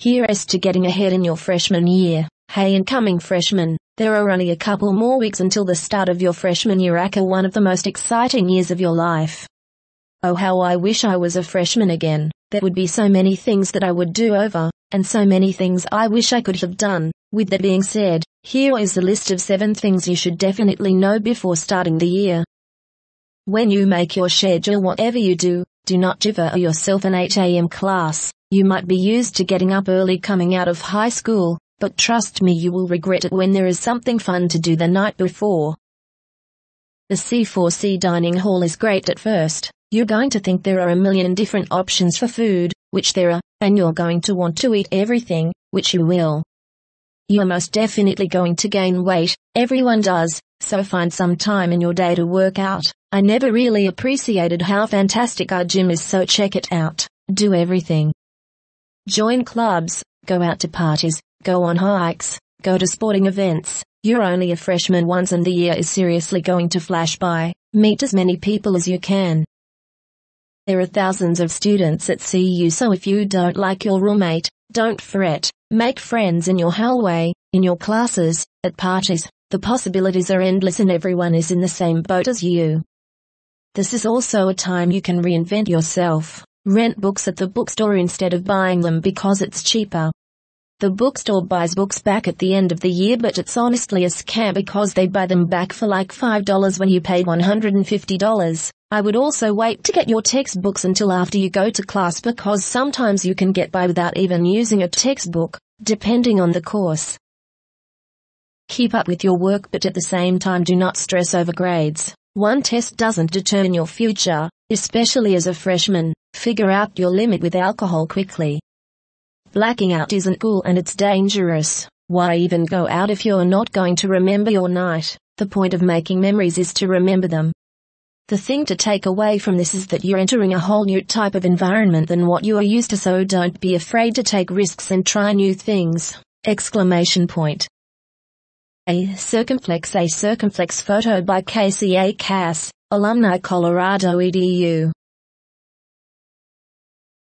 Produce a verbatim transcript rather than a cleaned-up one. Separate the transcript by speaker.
Speaker 1: Here's to getting ahead in your freshman year. Hey incoming freshmen, there are only a couple more weeks until the start of your freshman year, aka one of the most exciting years of your life. Oh, how I wish I was a freshman again. There would be so many things that I would do over, and so many things I wish I could have done. With that being said, here is the list of seven things you should definitely know before starting the year. When you make your schedule, whatever you do, do not give yourself an eight a m class. You might be used to getting up early coming out of high school, but trust me, you will regret it when there is something fun to do the night before. The C four C dining hall is great at first. You're going to think there are a million different options for food, which there are, and you're going to want to eat everything, which you will. You're most definitely going to gain weight, everyone does, so find some time in your day to work out. I never really appreciated how fantastic our gym is, so check it out. Do everything. Join clubs, go out to parties, go on hikes, go to sporting events. You're only a freshman once and the year is seriously going to flash by. Meet as many people as you can. There are thousands of students at C U, so if you don't like your roommate, don't fret. Make friends in your hallway, in your classes, at parties. The possibilities are endless and everyone is in the same boat as you. This is also a time you can reinvent yourself. Rent books at the bookstore instead of buying them because it's cheaper. The bookstore buys books back at the end of the year, but it's honestly a scam because they buy them back for like five dollars when you pay one hundred fifty dollars. I would also wait to get your textbooks until after you go to class because sometimes you can get by without even using a textbook, depending on the course. Keep up with your work, but at the same time do not stress over grades. One test doesn't determine your future, especially as a freshman. Figure out your limit with alcohol quickly. Blacking out isn't cool and it's dangerous. Why even go out if you're not going to remember your night? The point of making memories is to remember them. The thing to take away from this is that you're entering a whole new type of environment than what you are used to, so don't be afraid to take risks and try new things! Exclamation point. A Circumflex A Circumflex photo by K C A Cass, Alumni Colorado E D U.